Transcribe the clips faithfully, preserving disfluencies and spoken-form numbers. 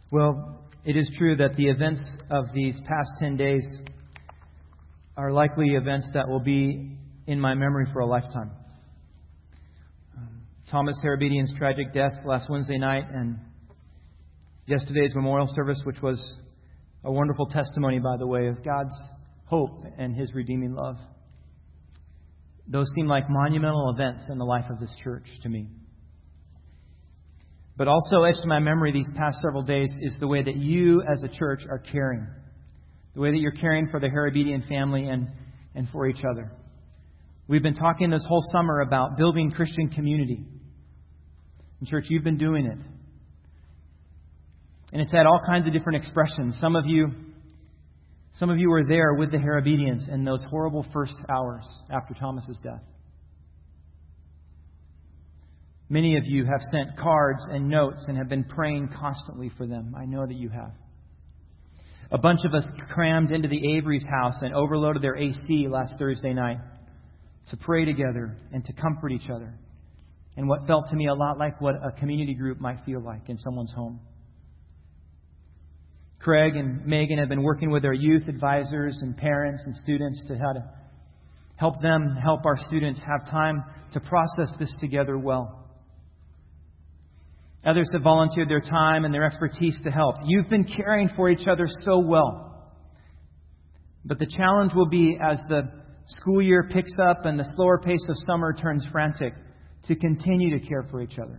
Well, it is true that the events of these past ten days are likely events that will be in my memory for a lifetime. Um, Thomas Harabedian's tragic death last Wednesday night and yesterday's memorial service, which was a wonderful testimony, by the way, of God's hope and His redeeming love. Those seem like monumental events in the life of this church to me. But also etched in my memory these past several days is the way that you as a church are caring. The way that you're caring for the Harabedian family and, and for each other. We've been talking this whole summer about building Christian community. In church, you've been doing it. And it's had all kinds of different expressions. Some of you, some of you were there with the Harabedians in those horrible first hours after Thomas's death. Many of you have sent cards and notes and have been praying constantly for them. I know that you have. A bunch of us crammed into the Avery's house and overloaded their A C last Thursday night to pray together and to comfort each other. And what felt to me a lot like what a community group might feel like in someone's home. Craig and Megan have been working with our youth advisors and parents and students to how to help them help our students have time to process this together well. Others have volunteered their time and their expertise to help. You've been caring for each other so well. But the challenge will be, as the school year picks up and the slower pace of summer turns frantic, to continue to care for each other.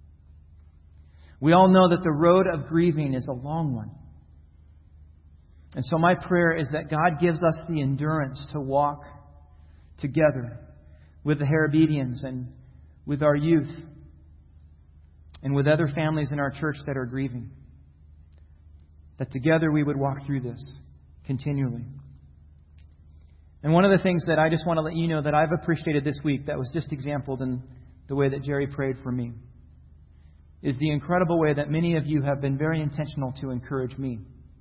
We all know that the road of grieving is a long one. And so my prayer is that God gives us the endurance to walk together with the Harabedians and with our youth and with other families in our church that are grieving. That together we would walk through this continually. And one of the things that I just want to let you know that I've appreciated this week that was just exampled in the way that Jerry prayed for me is the incredible way that many of you have been very intentional to encourage me.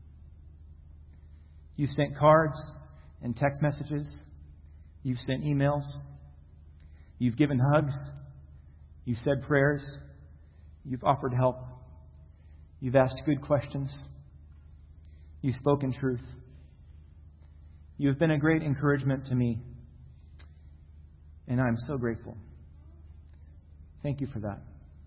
You've sent cards and text messages. You've sent emails. You've given hugs. You've said prayers. You've offered help. You've asked good questions. You've spoken truth. You've been a great encouragement to me. And I'm so grateful. Thank you for that.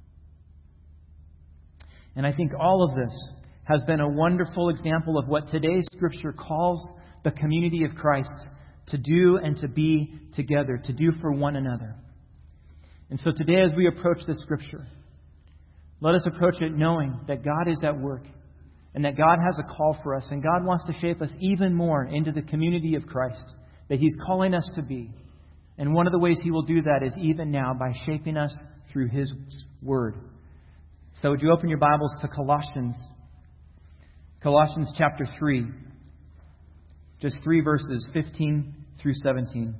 And I think all of this has been a wonderful example of what today's Scripture calls the community of Christ to do and to be together, to do for one another. And so today as we approach this Scripture, let us approach it knowing that God is at work and that God has a call for us and God wants to shape us even more into the community of Christ that He's calling us to be. And one of the ways He will do that is even now by shaping us through His Word. So would you open your Bibles to Colossians, Colossians chapter three, just three verses, fifteen through seventeen.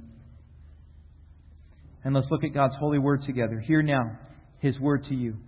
And let's look at God's holy Word together. Hear now His Word to you.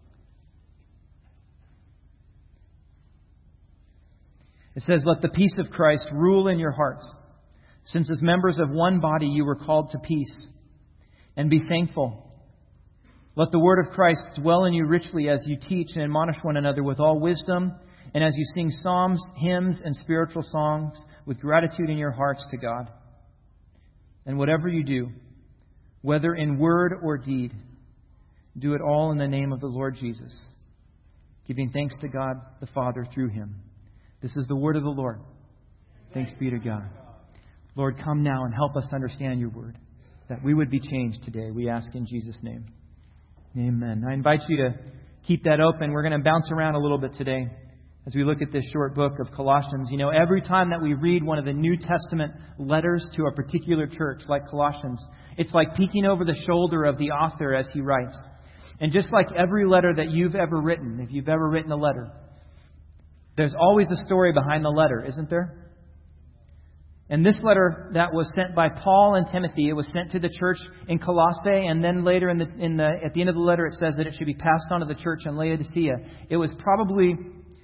It says, "Let the peace of Christ rule in your hearts, since as members of one body you were called to peace. And be thankful. Let the word of Christ dwell in you richly as you teach and admonish one another with all wisdom, and as you sing psalms, hymns, and spiritual songs with gratitude in your hearts to God. And whatever you do, whether in word or deed, do it all in the name of the Lord Jesus, giving thanks to God the Father through Him." This is the word of the Lord. Thanks be to God. Lord, come now and help us understand your word, that we would be changed today. We ask in Jesus' name. Amen. I invite you to keep that open. We're going to bounce around a little bit today as we look at this short book of Colossians. You know, every time that we read one of the New Testament letters to a particular church, like Colossians, it's like peeking over the shoulder of the author as he writes. And just like every letter that you've ever written, if you've ever written a letter, there's always a story behind the letter, isn't there? And this letter that was sent by Paul and Timothy, it was sent to the church in Colossae, and then later in the, in the at the end of the letter it says that it should be passed on to the church in Laodicea. It was probably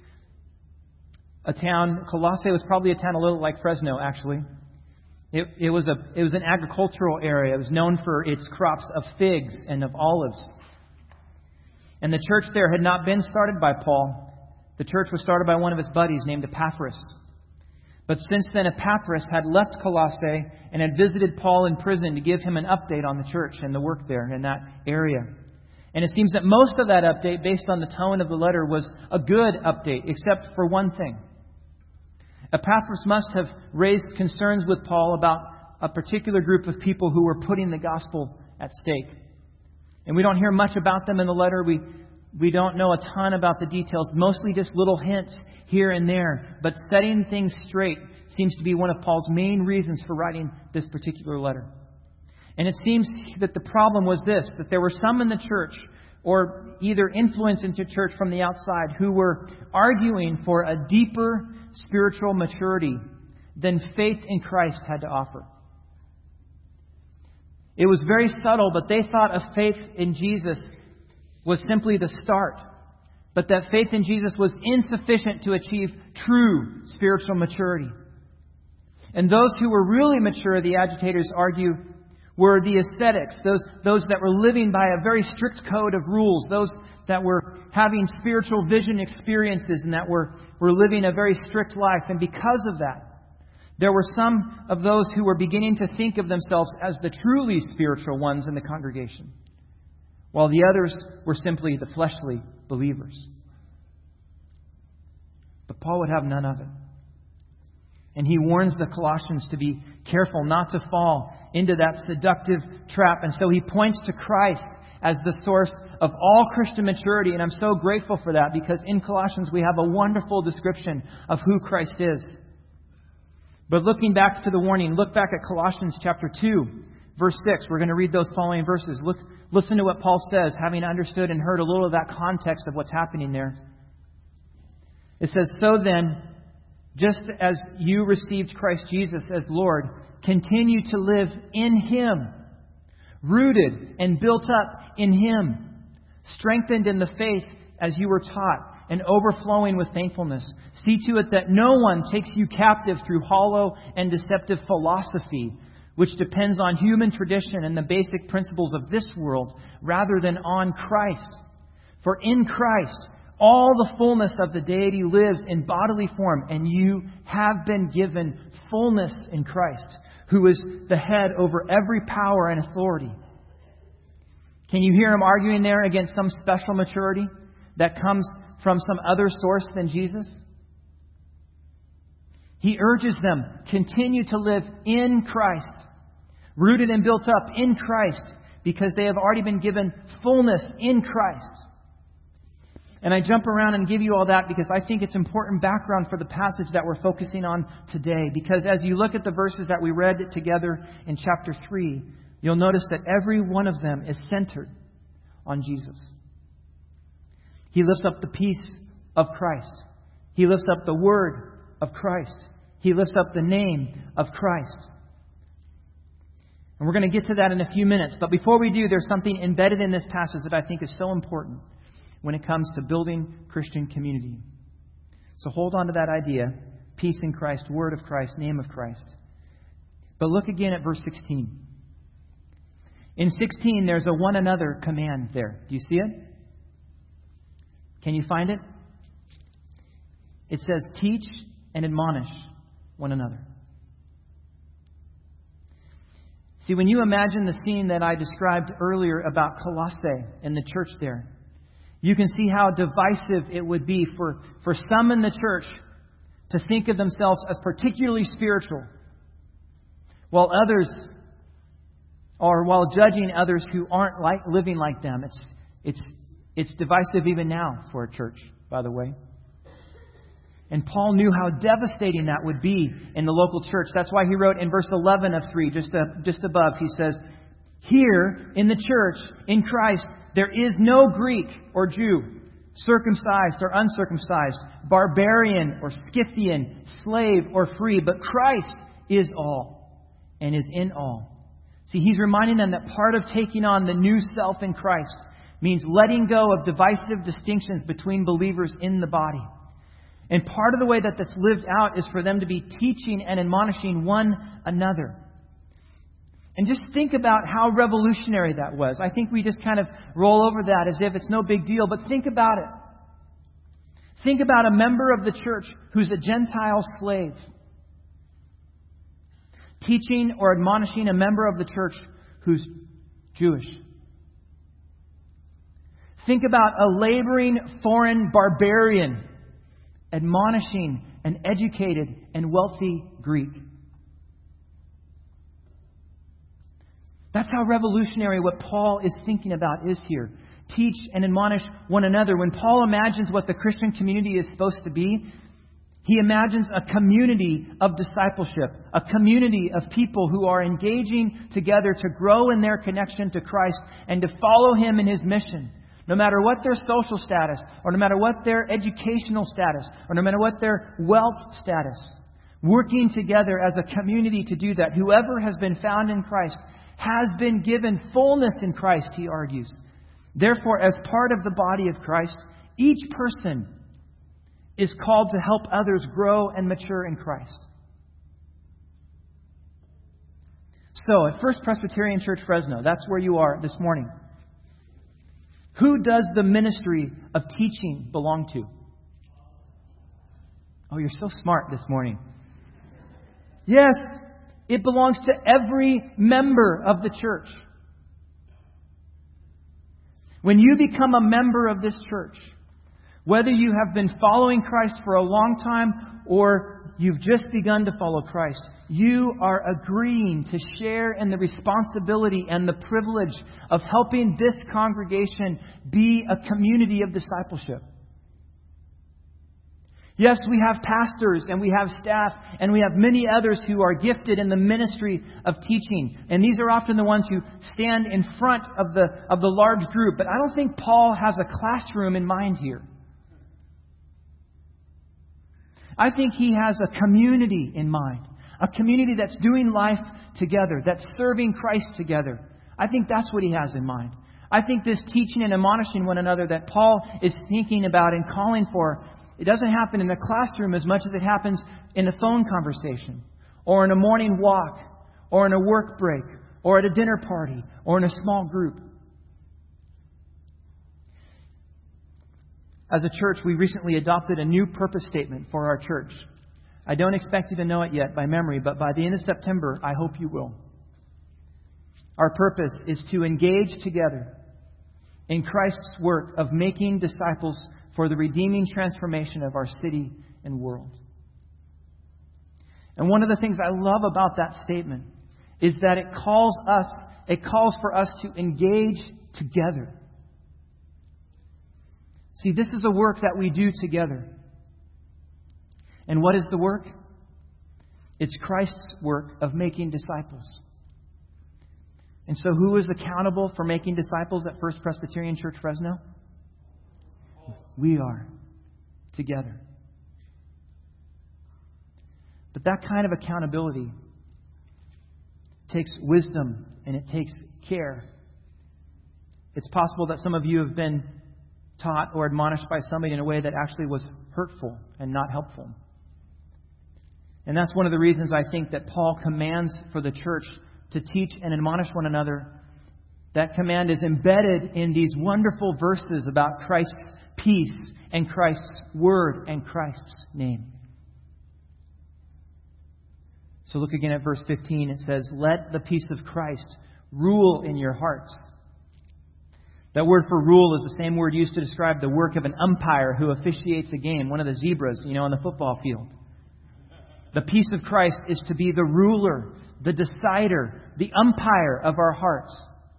a town, Colossae was probably a town a little like Fresno, actually. It, it was a it was an agricultural area. It was known for its crops of figs and of olives. And the church there had not been started by Paul. The church was started by one of his buddies named Epaphras. But since then, Epaphras had left Colossae and had visited Paul in prison to give him an update on the church and the work there in that area. And it seems that most of that update, based on the tone of the letter, was a good update, except for one thing. Epaphras must have raised concerns with Paul about a particular group of people who were putting the gospel at stake. And we don't hear much about them in the letter. We we don't know a ton about the details, mostly just little hints here and there. But setting things straight seems to be one of Paul's main reasons for writing this particular letter. And it seems that the problem was this, that there were some in the church, or either influence into church from the outside, who were arguing for a deeper spiritual maturity than faith in Christ had to offer. It was very subtle, but they thought of faith in Jesus was simply the start, but that faith in Jesus was insufficient to achieve true spiritual maturity. And those who were really mature, the agitators argue, were the ascetics, those, those that were living by a very strict code of rules, those that were having spiritual vision experiences and that were, were living a very strict life. And because of that, there were some of those who were beginning to think of themselves as the truly spiritual ones in the congregation, while the others were simply the fleshly believers. But Paul would have none of it. And he warns the Colossians to be careful not to fall into that seductive trap. And so he points to Christ as the source of all Christian maturity. And I'm so grateful for that, because in Colossians we have a wonderful description of who Christ is. But looking back to the warning, look back at Colossians chapter two, verse six. We're going to read those following verses. Look, listen to what Paul says, having understood and heard a little of that context of what's happening there. It says, "So then, just as you received Christ Jesus as Lord, continue to live in Him, rooted and built up in Him, strengthened in the faith as you were taught, and overflowing with thankfulness. See to it that no one takes you captive through hollow and deceptive philosophy, which depends on human tradition and the basic principles of this world, rather than on Christ. For in Christ, all the fullness of the deity lives in bodily form, and you have been given fullness in Christ, who is the head over every power and authority." Can you hear him arguing there against some special maturity that comes from some other source than Jesus? He urges them, continue to live in Christ, rooted and built up in Christ, because they have already been given fullness in Christ. And I jump around and give you all that because I think it's important background for the passage that we're focusing on today. Because as you look at the verses that we read together in chapter three, you'll notice that every one of them is centered on Jesus. He lifts up the peace of Christ. He lifts up the word of Christ. He lifts up the name of Christ. And we're going to get to that in a few minutes. But before we do, there's something embedded in this passage that I think is so important when it comes to building Christian community. So hold on to that idea. Peace in Christ, word of Christ, name of Christ. But look again at verse sixteen. In sixteen, there's a one another command there. Do you see it? Can you find it? It says, teach and admonish one another. See, when you imagine the scene that I described earlier about Colossae and the church there, you can see how divisive it would be for, for some in the church to think of themselves as particularly spiritual, while others, or while judging others who aren't like living like them. It's it's it's divisive even now for a church, by the way. And Paul knew how devastating that would be in the local church. That's why he wrote in verse eleven of three, just uh, just above, he says, "Here in the church, in Christ, there is no Greek or Jew, circumcised or uncircumcised, barbarian or Scythian, slave or free, but Christ is all and is in all." See, he's reminding them that part of taking on the new self in Christ means letting go of divisive distinctions between believers in the body. And part of the way that that's lived out is for them to be teaching and admonishing one another. And just think about how revolutionary that was. I think we just kind of roll over that as if it's no big deal, but think about it. Think about a member of the church who's a Gentile slave, teaching or admonishing a member of the church who's Jewish. Think about a laboring foreign barbarian admonishing an educated and wealthy Greek. That's how revolutionary what Paul is thinking about is here. Teach and admonish one another. When Paul imagines what the Christian community is supposed to be, he imagines a community of discipleship, a community of people who are engaging together to grow in their connection to Christ and to follow Him in His mission. No matter what their social status, or no matter what their educational status, or no matter what their wealth status, working together as a community to do that. Whoever has been found in Christ has been given fullness in Christ, he argues. Therefore, as part of the body of Christ, each person is called to help others grow and mature in Christ. So, at First Presbyterian Church Fresno, that's where you are this morning. Who does the ministry of teaching belong to? Oh, you're so smart this morning. Yes, it belongs to every member of the church. When you become a member of this church, whether you have been following Christ for a long time or you've just begun to follow Christ, you are agreeing to share in the responsibility and the privilege of helping this congregation be a community of discipleship. Yes, we have pastors and we have staff and we have many others who are gifted in the ministry of teaching. And these are often the ones who stand in front of the, of the large group. But I don't think Paul has a classroom in mind here. I think he has a community in mind. A community that's doing life together, that's serving Christ together. I think that's what he has in mind. I think this teaching and admonishing one another that Paul is thinking about and calling for, it doesn't happen in the classroom as much as it happens in a phone conversation, or in a morning walk, or in a work break, or at a dinner party, or in a small group. As a church, we recently adopted a new purpose statement for our church. I don't expect you to know it yet by memory, but by the end of September, I hope you will. Our purpose is to engage together in Christ's work of making disciples for the redeeming transformation of our city and world. And one of the things I love about that statement is that it calls us, it calls for us to engage together. See, this is a work that we do together. And what is the work? It's Christ's work of making disciples. And so who is accountable for making disciples at First Presbyterian Church Fresno? We are, together. But that kind of accountability takes wisdom and it takes care. It's possible that some of you have been taught or admonished by somebody in a way that actually was hurtful and not helpful. And that's one of the reasons I think that Paul commands for the church to teach and admonish one another. That command is embedded in these wonderful verses about Christ's peace and Christ's word and Christ's name. So look again at verse fifteen. It says, "Let the peace of Christ rule in your hearts." That word for rule is the same word used to describe the work of an umpire who officiates a game, one of the zebras, you know, on the football field. The peace of Christ is to be the ruler, the decider, the umpire of our hearts.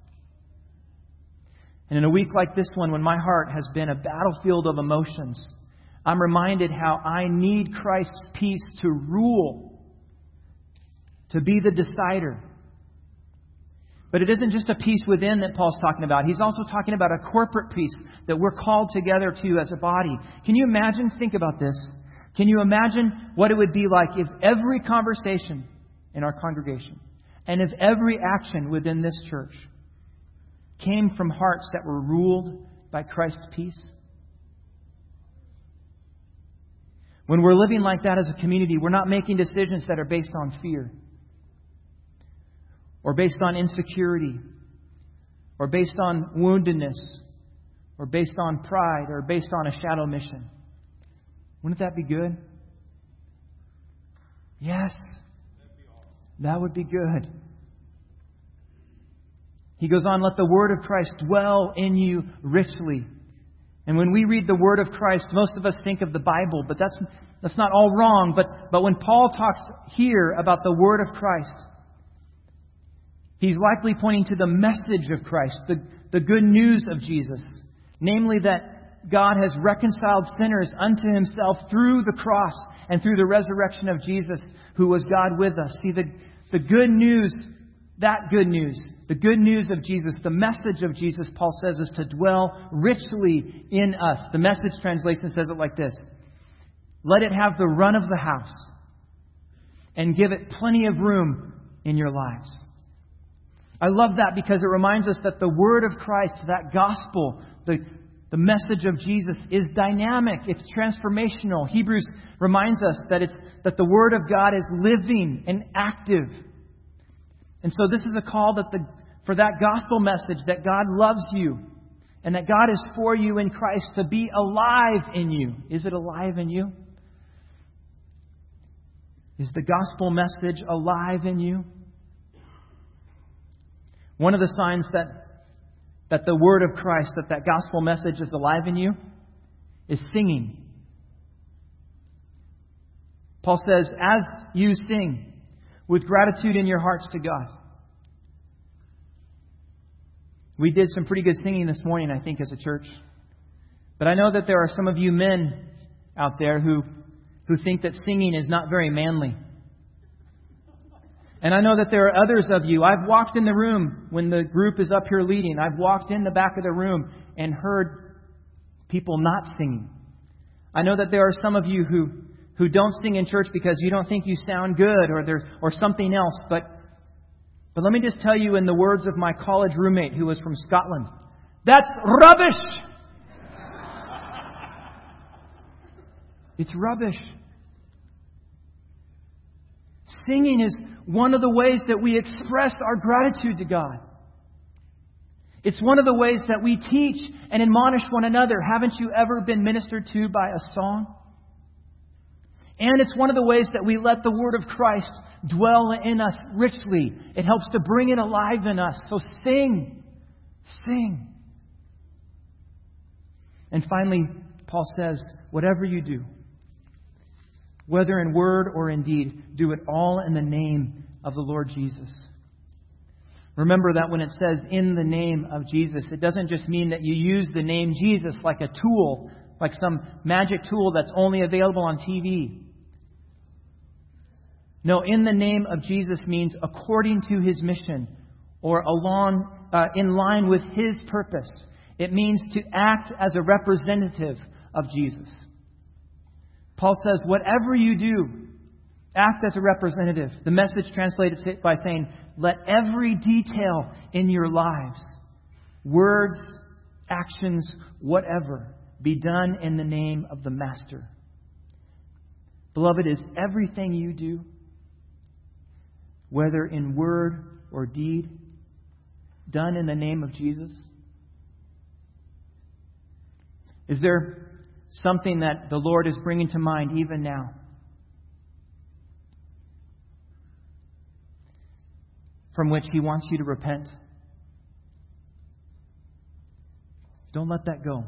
And in a week like this one, when my heart has been a battlefield of emotions, I'm reminded how I need Christ's peace to rule, to be the decider. But it isn't just a peace within that Paul's talking about. He's also talking about a corporate peace that we're called together to as a body. Can you imagine? Think about this. Can you imagine what it would be like if every conversation in our congregation and if every action within this church came from hearts that were ruled by Christ's peace? When we're living like that as a community, we're not making decisions that are based on fear, or based on insecurity, or based on woundedness, or based on pride, or based on a shadow mission. Wouldn't that be good? Yes. That would be good. He goes on, let the word of Christ dwell in you richly. And when we read the word of Christ, most of us think of the Bible, but that's that's not all wrong. But, but when Paul talks here about the word of Christ, he's likely pointing to the message of Christ, the, the good news of Jesus. Namely that God has reconciled sinners unto Himself through the cross and through the resurrection of Jesus, who was God with us. See, the, the good news, that good news, the good news of Jesus, the message of Jesus, Paul says, is to dwell richly in us. The Message translation says it like this: let it have the run of the house and give it plenty of room in your lives. I love that because it reminds us that the word of Christ, that gospel, the, the message of Jesus is dynamic. It's transformational. Hebrews reminds us that it's that the word of God is living and active. And so this is a call that the for that gospel message that God loves you and that God is for you in Christ to be alive in you. Is it alive in you? Is the gospel message alive in you? One of the signs that, that the word of Christ, that that gospel message is alive in you, is singing. Paul says, as you sing with gratitude in your hearts to God. We did some pretty good singing this morning, I think, as a church. But I know that there are some of you men out there who, who think that singing is not very manly. And I know that there are others of you. I've walked in the room when the group is up here leading. I've walked in the back of the room and heard people not singing. I know that there are some of you who, who don't sing in church because you don't think you sound good or there or something else. But but let me just tell you, in the words of my college roommate who was from Scotland, that's rubbish. It's rubbish. Singing is one of the ways that we express our gratitude to God. It's one of the ways that we teach and admonish one another. Haven't you ever been ministered to by a song? And it's one of the ways that we let the word of Christ dwell in us richly. It helps to bring it alive in us. So sing. Sing. And finally, Paul says, whatever you do, whether in word or in deed, do it all in the name of the Lord Jesus. Remember that when it says in the name of Jesus, it doesn't just mean that you use the name Jesus like a tool, like some magic tool that's only available on T V. No, in the name of Jesus means according to His mission or along, uh, in line with His purpose. It means to act as a representative of Jesus. Paul says, whatever you do, act as a representative. The Message translates it by saying, let every detail in your lives, words, actions, whatever, be done in the name of the Master. Beloved, is everything you do, whether in word or deed, done in the name of Jesus? Is there something that the Lord is bringing to mind even now? From which He wants you to repent? Don't let that go.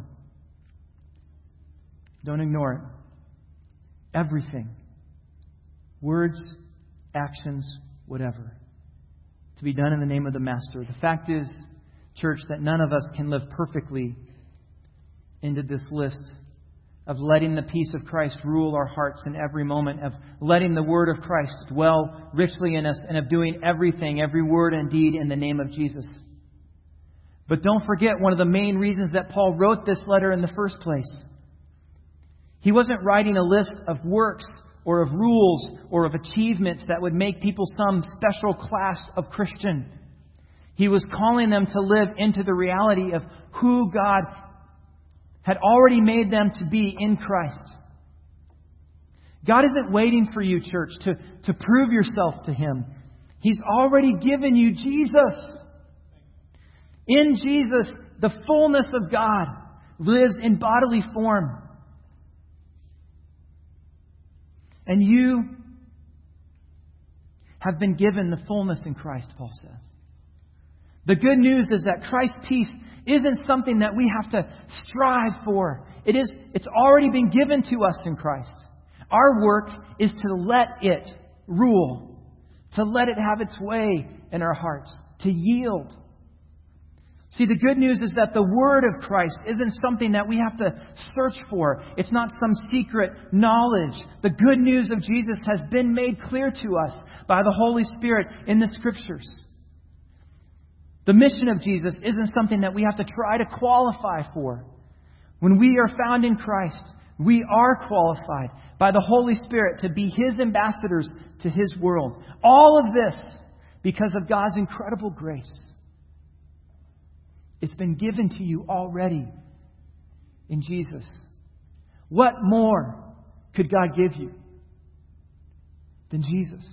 Don't ignore it. Everything. Words, actions, whatever. To be done in the name of the Master. The fact is, church, that none of us can live perfectly into this list of letting the peace of Christ rule our hearts in every moment, of letting the word of Christ dwell richly in us, and of doing everything, every word and deed in the name of Jesus. But don't forget one of the main reasons that Paul wrote this letter in the first place. He wasn't writing a list of works or of rules or of achievements that would make people some special class of Christian. He was calling them to live into the reality of who God had already made them to be in Christ. God isn't waiting for you, church, to, to prove yourself to Him. He's already given you Jesus. In Jesus, the fullness of God lives in bodily form. And you have been given the fullness in Christ, Paul says. The good news is that Christ's peace isn't something that we have to strive for. It is, it's already been given to us in Christ. Our work is to let it rule, to let it have its way in our hearts, to yield. See, the good news is that the Word of Christ isn't something that we have to search for. It's not some secret knowledge. The good news of Jesus has been made clear to us by the Holy Spirit in the Scriptures. The mission of Jesus isn't something that we have to try to qualify for. When we are found in Christ, we are qualified by the Holy Spirit to be His ambassadors to His world. All of this because of God's incredible grace. It's been given to you already in Jesus. What more could God give you than Jesus?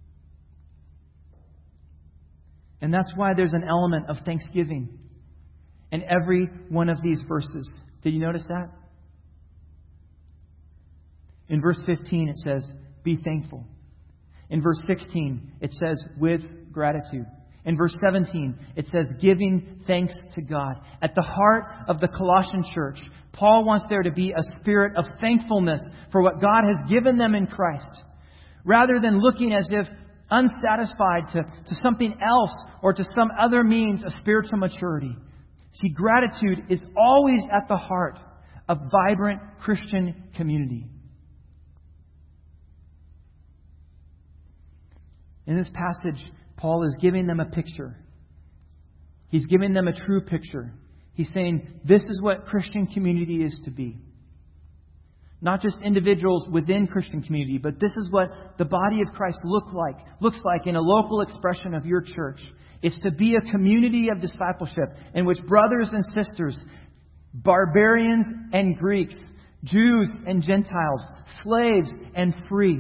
And that's why there's an element of thanksgiving in every one of these verses. Did you notice that? In verse fifteen it says, be thankful. In verse sixteen it says, with gratitude. In verse seventeen, it says, giving thanks to God. At the heart of the Colossian church, Paul wants there to be a spirit of thankfulness for what God has given them in Christ. Rather than looking as if unsatisfied to, to something else or to some other means of spiritual maturity. See, gratitude is always at the heart of vibrant Christian community. In this passage, Paul is giving them a picture. He's giving them a true picture. He's saying, this is what Christian community is to be. Not just individuals within Christian community, but this is what the body of Christ look like, looks like in a local expression of your church. It's to be a community of discipleship in which brothers and sisters, barbarians and Greeks, Jews and Gentiles, slaves and free,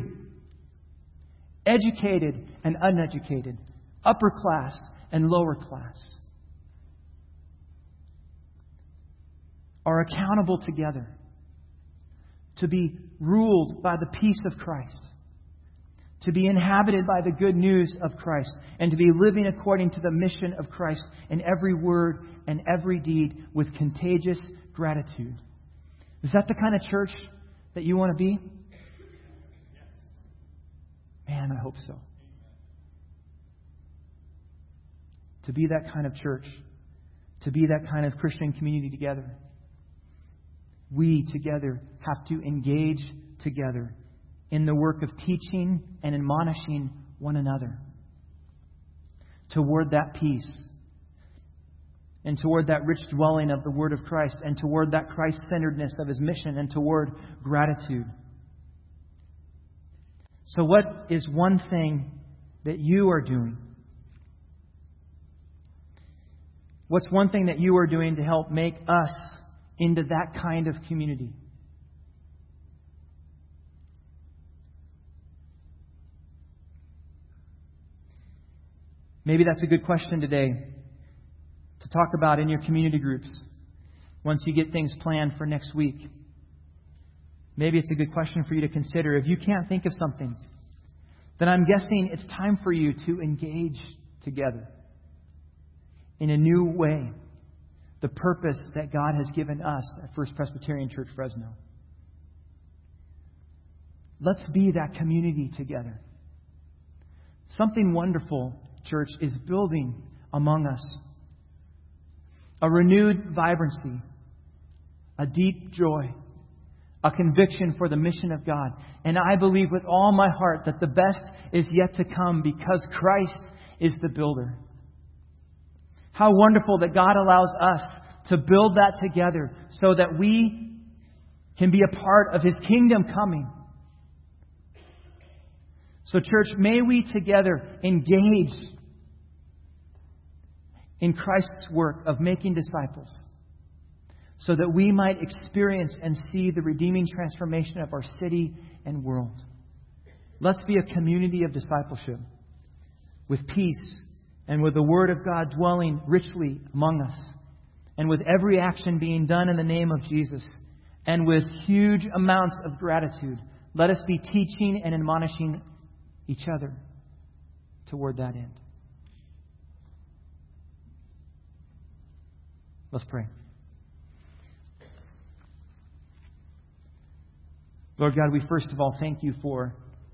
educated and uneducated, upper class and lower class, are accountable together to be ruled by the peace of Christ, to be inhabited by the good news of Christ, and to be living according to the mission of Christ in every word and every deed with contagious gratitude. Is that the kind of church that you want to be? Man, I hope so. To be that kind of church, to be that kind of Christian community together, we together have to engage together in the work of teaching and admonishing one another toward that peace and toward that rich dwelling of the Word of Christ and toward that Christ-centeredness of His mission and toward gratitude. So what is one thing that you are doing? What's one thing that you are doing to help make us into that kind of community? Maybe that's a good question today to talk about in your community groups once you get things planned for next week. Maybe it's a good question for you to consider. If you can't think of something, then I'm guessing it's time for you to engage together in a new way the purpose that God has given us at First Presbyterian Church Fresno. Let's be that community together. Something wonderful, church, is building among us. A renewed vibrancy, a deep joy, a conviction for the mission of God. And I believe with all my heart that the best is yet to come because Christ is the builder. How wonderful that God allows us to build that together so that we can be a part of His kingdom coming. So, church, may we together engage in Christ's work of making disciples so that we might experience and see the redeeming transformation of our city and world. Let's be a community of discipleship with peace and with the Word of God dwelling richly among us, and with every action being done in the name of Jesus, and with huge amounts of gratitude. Let us be teaching and admonishing each other toward that end. Let's pray. Lord God, we first of all thank you for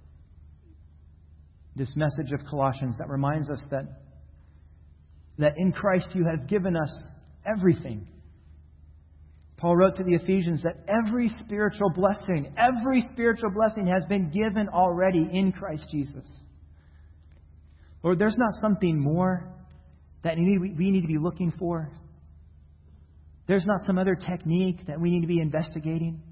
this message of Colossians that reminds us that, that in Christ you have given us everything. Paul wrote to the Ephesians that every spiritual blessing, every spiritual blessing has been given already in Christ Jesus. Lord, there's not something more that we need to be looking for. There's not some other technique that we need to be investigating.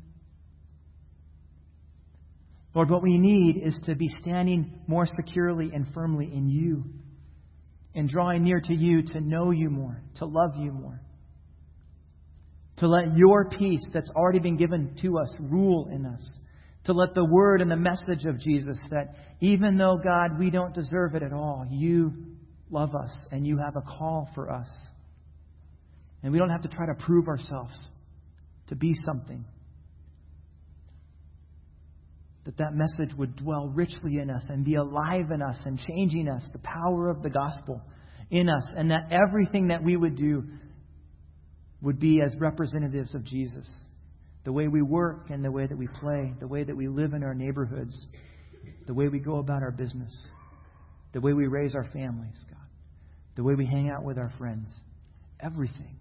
Lord, what we need is to be standing more securely and firmly in you and drawing near to you to know you more, to love you more. To let your peace that's already been given to us rule in us. To let the word and the message of Jesus that even though, God, we don't deserve it at all, you love us and you have a call for us. And we don't have to try to prove ourselves to be something. That that message would dwell richly in us and be alive in us and changing us, the power of the gospel in us. And that everything that we would do would be as representatives of Jesus. The way we work and the way that we play, the way that we live in our neighborhoods, the way we go about our business, the way we raise our families, God, the way we hang out with our friends, everything.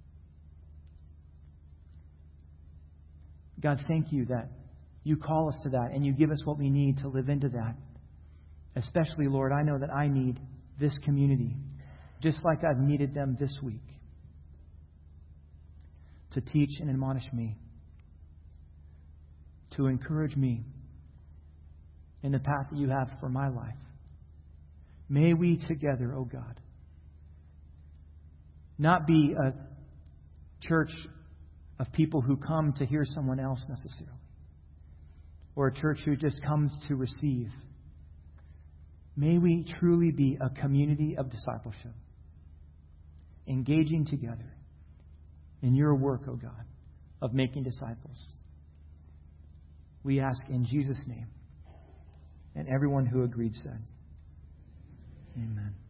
God, thank you that you call us to that and you give us what we need to live into that. Especially, Lord, I know that I need this community, just like I've needed them this week, to teach and admonish me, to encourage me in the path that you have for my life. May we together, oh God, not be a church of people who come to hear someone else necessarily, or a church who just comes to receive. May we truly be a community of discipleship, engaging together in your work, oh God, of making disciples. We ask in Jesus' name. And everyone who agreed said, Amen.